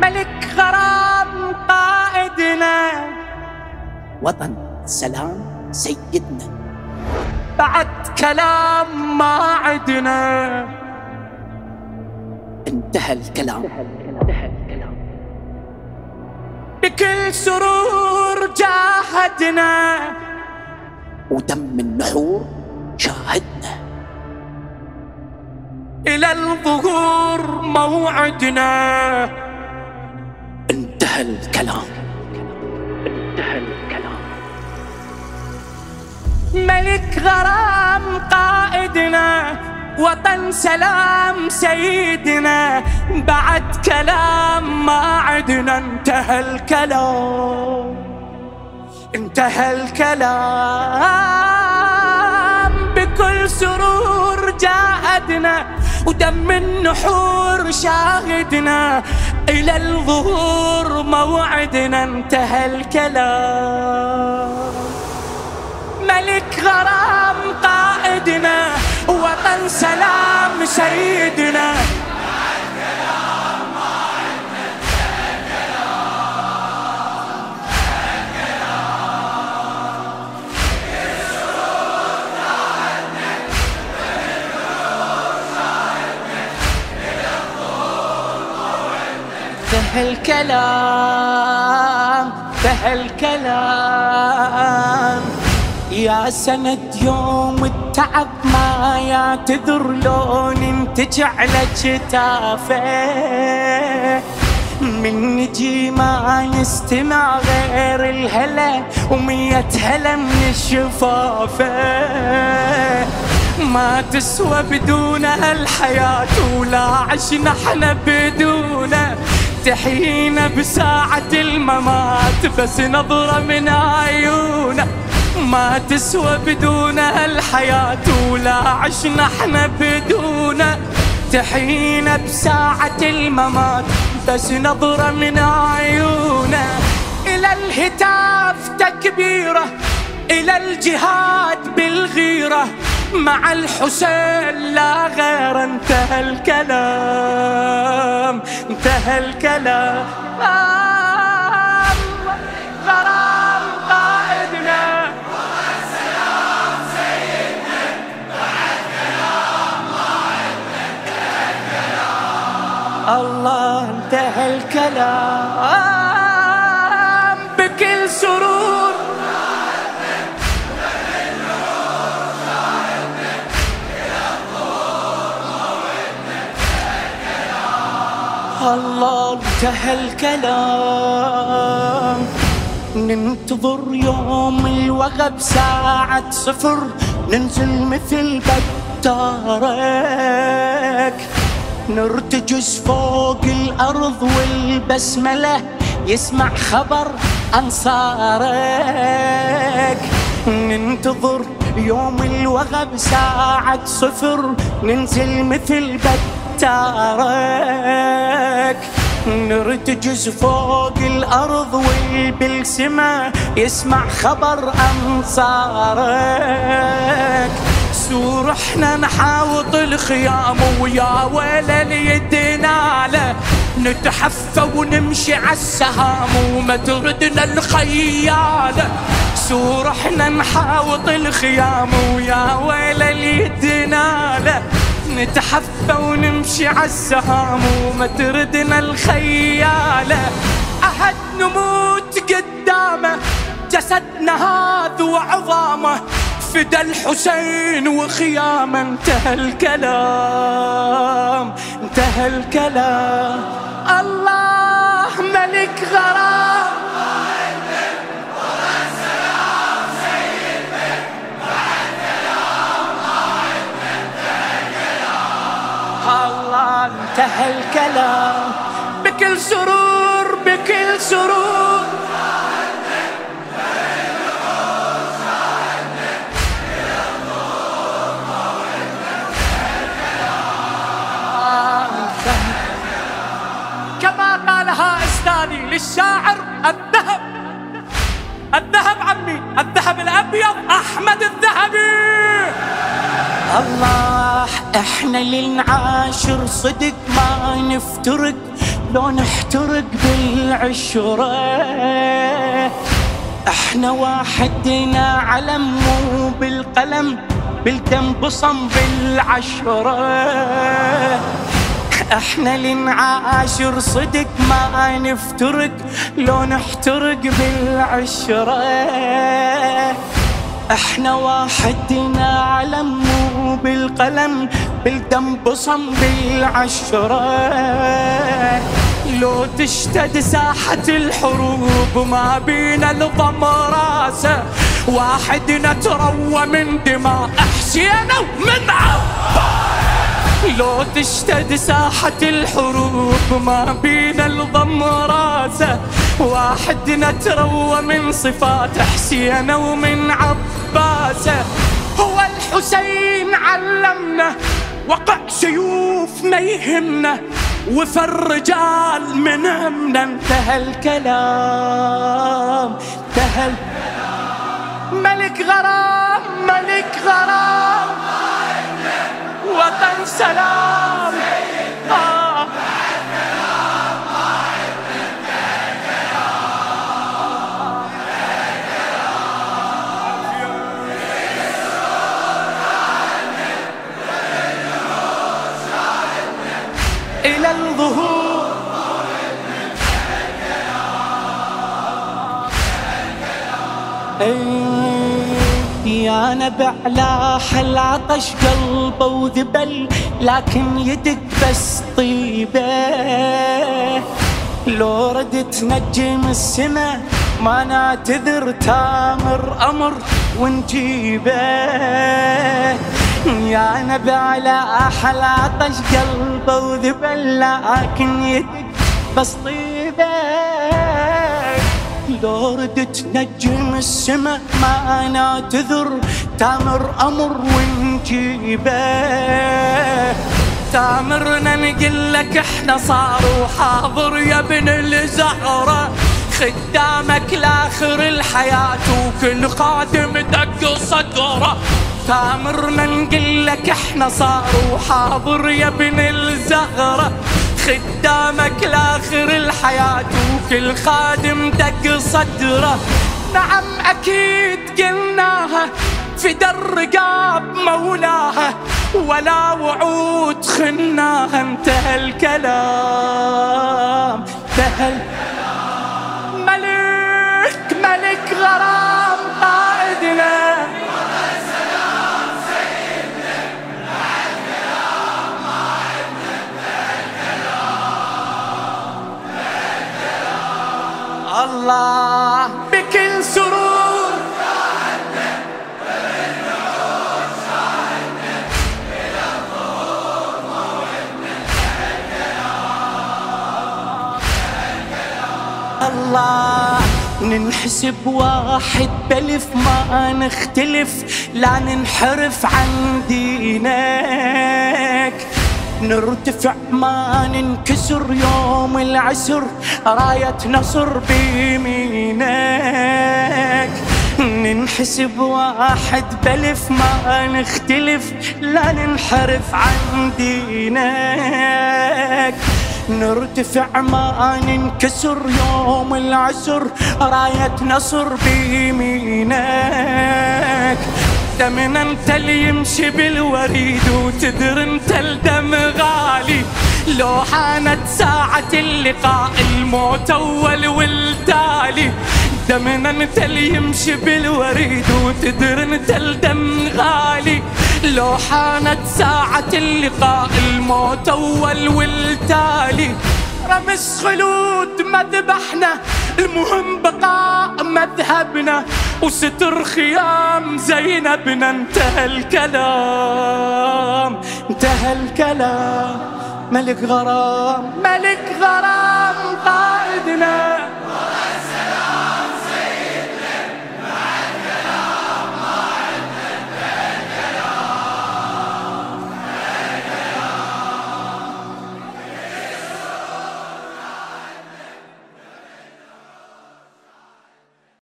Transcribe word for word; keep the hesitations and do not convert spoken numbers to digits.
ملك غرام قائدنا، وطن سلام سيدنا، بعد كلام ما عدنا، انتهى الكلام. بكل سرور جاهدنا، ودم النحور شاهدنا، إلى الظهور موعدنا، انتهى الكلام. انتهى الكلام. ملك غرام قائدنا، وطن سلام سيدنا، بعد كلام ما عدنا، انتهى الكلام. انتهى الكلام. بكل سرور جاهدنا، ودم النحور شاهدنا، إلى الظهور موعدنا، انتهى الكلام. ملك غرام قائدنا، وطن سلام سيدنا، انتهى الكلام. انتهى الكلام. يا سند يوم التعب ما يعتذر، لون انتج على جتافه، من نجي ما يستمع غير الهلا، ومية هلا من الشفافه، ما تسوى بدونها الحياة، ولا عشنا احنا بدونه، تحيينا بساعة الممات، بس نظرة من عيونه، ما تسوى بدونها الحياة، ولا عشنا احنا بدونه، تحيينا بساعة الممات، بس نظرة من عيونه، إلى الهتاف تكبيره، إلى الجهاد بالغيرة، مع الحسين لا غير، انتهى الكلام. انتهى الكلام. غرام قائدنا، والسلام سيدنا، بعد كلام ما عدنا، انتهى الكلام. الله انتهى الكلام. بكل سرور الله انتهى الكلام. ننتظر يوم الوغى بساعة صفر، ننزل مثل بتارك، نرتجز فوق الأرض والبسملة يسمع خبر أنصارك. ننتظر يوم الوغى بساعة صفر، ننزل مثل بتارك، نرتجز فوق الأرض والبلسمة يسمع خبر أنصارك. سور احنا نحاوط الخيام، ويا ويلة ليدنا له، نتحفى ونمشي عالسهام، وما تردنا الخيالة. سور احنا نحاوط الخيام، ويا ويلة ليدنا له، نتحفى ونمشي عالسهام، وما تردنا الخيالة. أحد نموت قدامه، جسدنا هذا وعظامه، فدى الحسين وخيامه، انتهى الكلام. انتهى الكلام. الله ملك غرام، الله انتهى الكلام. بكل سرور، بكل سرور، كما قالها استاذي للشاعر الذهب، الذهب عمي، الذهب الابيض احمد الذهبي. الله احنا للعاشر صدق ما نفترق، لو نحترق بالعشرة. احنا وحدنا علم مو بالقلم، بالدم بصم بالعشرة. احنا لنعاشر صدق ما نفترق، لو نحترق بالعشرة. احنا واحدنا علم مو بالقلم، بالدم بصم بالعشرة. لو تشتد ساحة الحروب ما بينا الضم راسه، واحد نتروى من دماء حسين ومن عباس. لو تشتد ساحة الحروب ما بينا الضم راسه، واحد نتروى من صفات حسين ومن عباسه. هو الحسين علمنا وقع سيوفنا يهمنا، وفى الرجال من همنا. انتهى الكلام، انتهى الكلام. ملك غرام، ملك غرام، وطن سلام. آه. إلى الظهور يا نبع لاح العطش قلبه وذبل، لكن يدق بس طيبه. لو ردت نجم السما ما نعتذر، تامر أمر ونجيبه. يا نبع لاح العطش قلبه وذبل، لكن يدق بس طيبه. لو ردت نجم السما ما نعتذر، تامر أمر ونجيبه. تامرنا نقول لك احنا صار وحاضر يا ابن الزهرة، خدامك لاخر الحياة وكل قادم دق صدره. تامرنا نقول لك احنا صار وحاضر يا ابن الزهرة، خدامك لاخر الحياة وكل خادم دق صدره. نعم أكيد قلناها في در رقاب مولاها، ولا وعود خناها. انتهى الكلام، انتهى الكلام. ملك ملك غرام قائدنا، الله بكل سرور شاهدنا، وبالنور شاهدنا، إلى الظهور موعدنا. الله ننحسب واحد بلف ما نختلف، لا ننحرف عن دينك. نرتفع ما ننكسر يوم العسر، راية نصر بيمينك. ننحسب واحد بلف ما نختلف، لا ننحرف عن دينك. نرتفع ما ننكسر يوم العسر، راية نصر بيمينك. دمن انت اللي يمشي بالوريد، وتدر انت الدم غالي. لو حانت ساعة اللقاء الموت اول والتالي. دمن انت اللي يمشي بالوريد، وتدر انت الدم غالي. لو حانت ساعة اللقاء الموت اول والتالي. رمس خلود مذبحنا، المهم بقاء مذهبنا، وستر خيام زينبنا. انتهى الكلام، انتهى الكلام. ملك غرام، ملك غرام قائدنا.